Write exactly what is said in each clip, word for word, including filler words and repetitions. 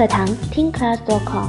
课堂 听 class dot com。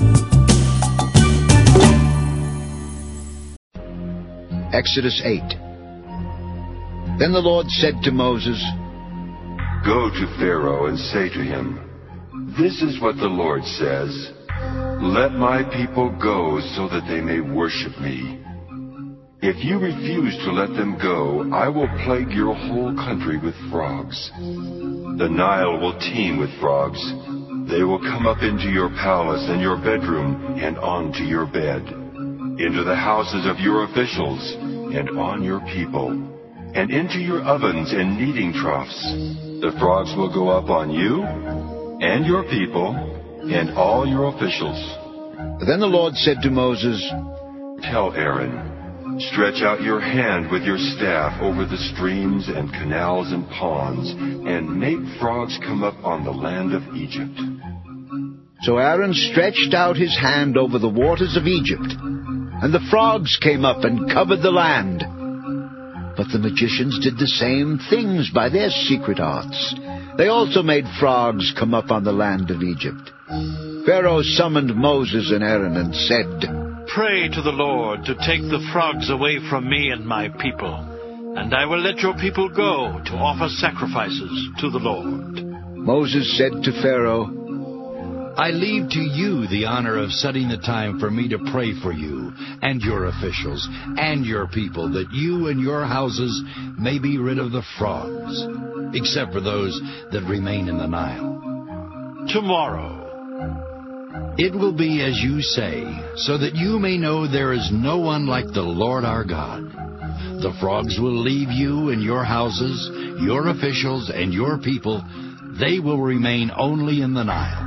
Exodus eight. Then the Lord said to Moses, Go to Pharaoh and say to him, This is what the Lord says, Let my people go so that they may worship me. If you refuse to let them go, I will plague your whole country with frogs. The Nile will teem with frogs. They will come up into your palace and your bedroom and onto your bed, into the houses of your officials and on your people, and into your ovens and kneading troughs. The frogs will go up on you and your people and all your officials. Then the Lord said to Moses, Tell Aaron, stretch out your hand with your staff over the streams and canals and ponds, and make frogs come up on the land of Egypt. So Aaron stretched out his hand over the waters of Egypt, and the frogs came up and covered the land. But the magicians did the same things by their secret arts. They also made frogs come up on the land of Egypt. Pharaoh summoned Moses and Aaron and said, Pray to the Lord to take the frogs away from me and my people, and I will let your people go to offer sacrifices to the Lord. Moses said to Pharaoh, I leave to you the honor of setting the time for me to pray for you and your officials and your people, that you and your houses may be rid of the frogs, except for those that remain in the Nile. Tomorrow. It will be as you say, so that you may know there is no one like the Lord our God. The frogs will leave you and your houses, your officials, and your people. They will remain only in the Nile.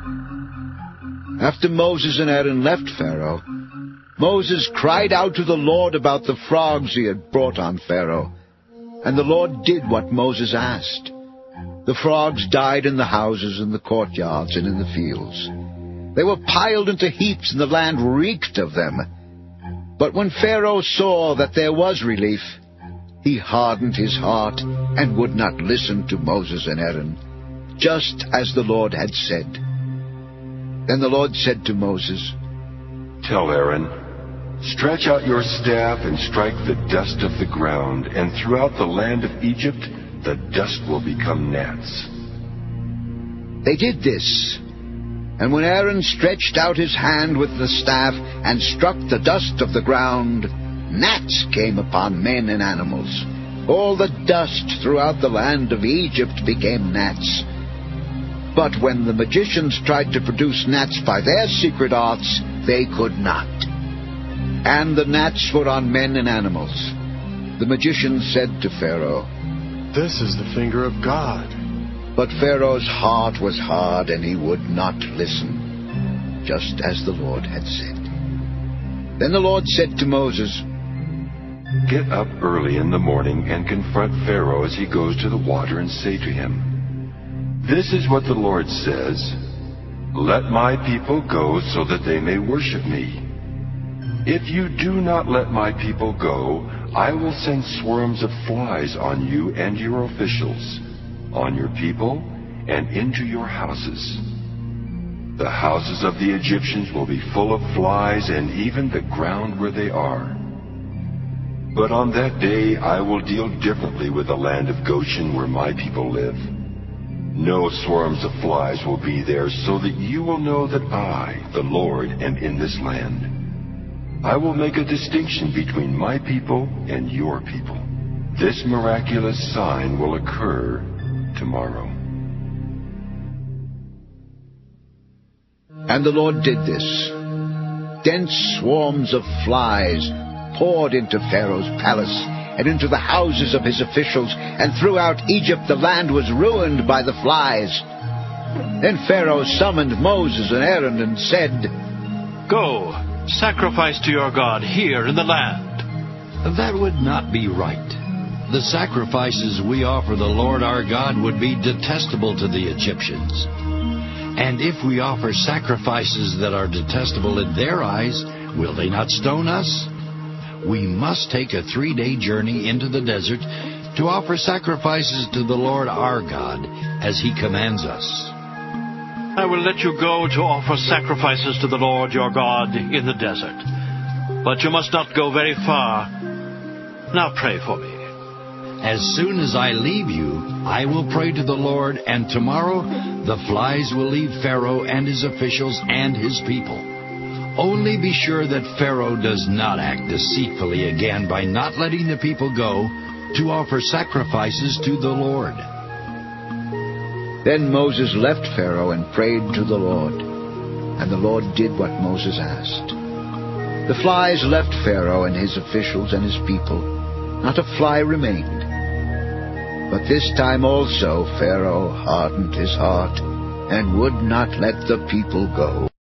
After Moses and Aaron left Pharaoh, Moses cried out to the Lord about the frogs he had brought on Pharaoh. And the Lord did what Moses asked. The frogs died in the houses, in the courtyards, and in the fields. They were piled into heaps, and the land reeked of them. But when Pharaoh saw that there was relief, he hardened his heart and would not listen to Moses and Aaron, just as the Lord had said. Then the Lord said to Moses, Tell Aaron, stretch out your staff and strike the dust of the ground, and throughout the land of Egypt the dust will become gnats. They did this. And when Aaron stretched out his hand with the staff and struck the dust of the ground, gnats came upon men and animals. All the dust throughout the land of Egypt became gnats. But when the magicians tried to produce gnats by their secret arts, they could not. And the gnats were on men and animals. The magicians said to Pharaoh, This is the finger of God. But Pharaoh's heart was hard, and he would not listen, just as the Lord had said. Then the Lord said to Moses, Get up early in the morning and confront Pharaoh as he goes to the water, and say to him, This is what the Lord says, Let my people go so that they may worship me. If you do not let my people go, I will send swarms of flies on you and your officials, on your people, and into your houses. The houses of the Egyptians will be full of flies, and even the ground where they are. But on that day I will deal differently with the land of Goshen, where my people live. No swarms of flies will be there, so that you will know that I, the Lord, am in this land. I will make a distinction between my people and your people. This miraculous sign will occur tomorrow. And the Lord did this. Dense swarms of flies poured into Pharaoh's palace and into the houses of his officials, and throughout Egypt the land was ruined by the flies. Then Pharaoh summoned Moses and Aaron and said, Go, sacrifice to your God here in the land. That would not be right. The sacrifices we offer the Lord our God would be detestable to the Egyptians. And if we offer sacrifices that are detestable in their eyes, will they not stone us? We must take a three-day journey into the desert to offer sacrifices to the Lord our God, as he commands us. I will let you go to offer sacrifices to the Lord your God in the desert. But you must not go very far. Now pray for me." As soon as I leave you, I will pray to the Lord, and tomorrow the flies will leave Pharaoh and his officials and his people. Only be sure that Pharaoh does not act deceitfully again by not letting the people go to offer sacrifices to the Lord." Then Moses left Pharaoh and prayed to the Lord, and the Lord did what Moses asked. The flies left Pharaoh and his officials and his people. Not a fly remained. But this time also Pharaoh hardened his heart and would not let the people go.